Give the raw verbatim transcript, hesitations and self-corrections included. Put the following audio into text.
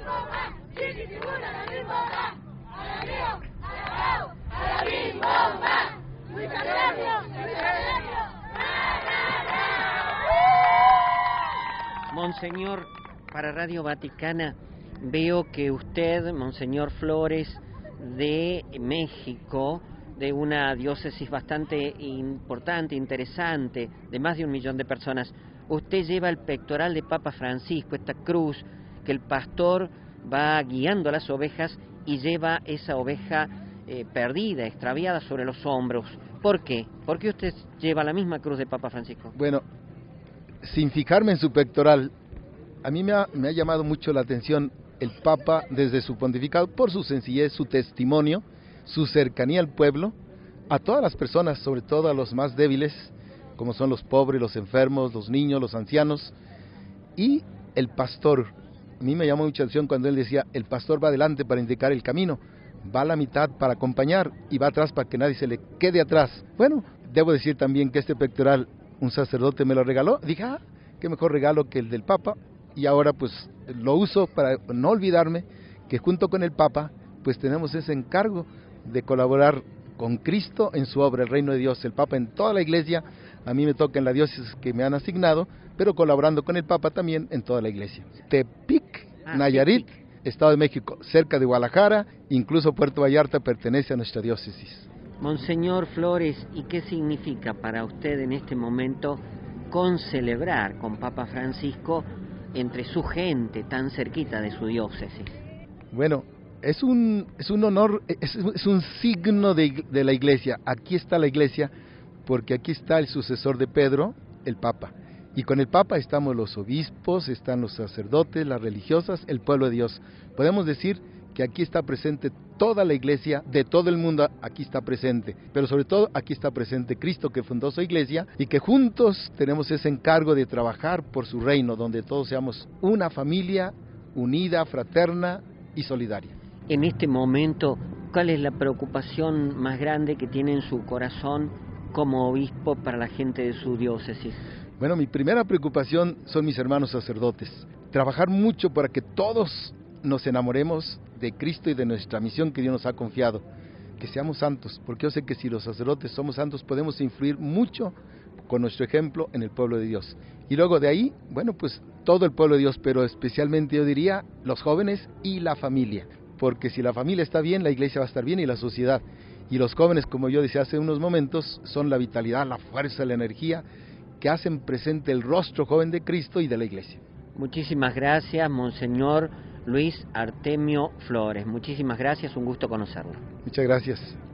Monseñor, para Radio Vaticana, veo que usted, Monseñor Flores, de México, de una diócesis bastante importante, interesante, de más de un millón de personas, usted lleva el pectoral de Papa Francisco, esta cruz que el pastor va guiando a las ovejas y lleva esa oveja eh, perdida, extraviada sobre los hombros. ¿Por qué? ¿Por qué usted lleva la misma cruz de Papa Francisco? Bueno, sin fijarme en su pectoral, a mí me ha, me ha llamado mucho la atención el Papa desde su pontificado, por su sencillez, su testimonio, su cercanía al pueblo, a todas las personas, sobre todo a los más débiles, como son los pobres, los enfermos, los niños, los ancianos, y el pastor. A mí me llamó mucha atención cuando él decía, el pastor va adelante para indicar el camino, va a la mitad para acompañar y va atrás para que nadie se le quede atrás. Bueno, debo decir también que este pectoral un sacerdote me lo regaló, dije, ah, qué mejor regalo que el del Papa, y ahora pues lo uso para no olvidarme que junto con el Papa pues tenemos ese encargo de colaborar con Cristo en su obra, el reino de Dios. El Papa en toda la iglesia, a mí me toca en la diócesis que me han asignado, pero colaborando con el Papa también en toda la iglesia. Tepic, ah, Nayarit, Tepic. Estado de México, cerca de Guadalajara, incluso Puerto Vallarta pertenece a nuestra diócesis. Monseñor Flores, ¿y qué significa para usted en este momento concelebrar con Papa Francisco entre su gente tan cerquita de su diócesis? Bueno, es un, es un honor, es, es un signo de, de la iglesia. Aquí está la iglesia porque aquí está el sucesor de Pedro, el Papa. Y con el Papa estamos los obispos, están los sacerdotes, las religiosas, el pueblo de Dios. Podemos decir que aquí está presente toda la iglesia de todo el mundo, aquí está presente, pero sobre todo aquí está presente Cristo que fundó su iglesia y que juntos tenemos ese encargo de trabajar por su reino, donde todos seamos una familia unida, fraterna y solidaria. En este momento, ¿cuál es la preocupación más grande que tiene en su corazón como obispo para la gente de su diócesis? Bueno, mi primera preocupación son mis hermanos sacerdotes, trabajar mucho para que todos nos enamoremos de Cristo y de nuestra misión que Dios nos ha confiado, que seamos santos, porque yo sé que si los sacerdotes somos santos podemos influir mucho con nuestro ejemplo en el pueblo de Dios. Y luego de ahí, bueno, pues todo el pueblo de Dios, pero especialmente yo diría los jóvenes y la familia, porque si la familia está bien, la iglesia va a estar bien y la sociedad. Y los jóvenes, como yo decía hace unos momentos, son la vitalidad, la fuerza, la energía que hacen presente el rostro joven de Cristo y de la iglesia. Muchísimas gracias, Monseñor Luis Artemio Flores. Muchísimas gracias, un gusto conocerlo. Muchas gracias.